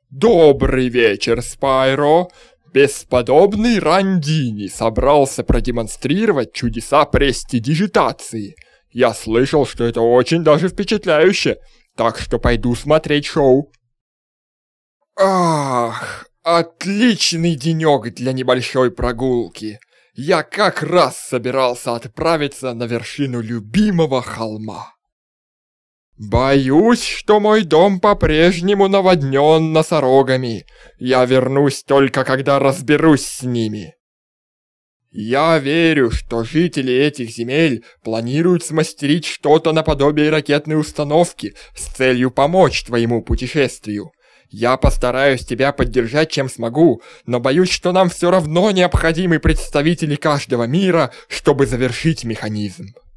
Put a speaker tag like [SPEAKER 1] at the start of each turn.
[SPEAKER 1] Добрый вечер, Спайро. Бесподобный Рандини собрался продемонстрировать чудеса престидижитации. Я слышал, что это очень даже впечатляюще, так что пойду смотреть шоу. Ах, отличный денек для небольшой прогулки. Я как раз собирался отправиться на вершину любимого холма. Боюсь, что мой дом по-прежнему наводнен носорогами. Я вернусь только когда разберусь с ними. Я верю, что жители этих земель планируют смастерить что-то наподобие ракетной установки с целью помочь твоему путешествию. Я постараюсь тебя поддержать, чем смогу, но боюсь, что нам все равно необходимы представители каждого мира, чтобы завершить механизм.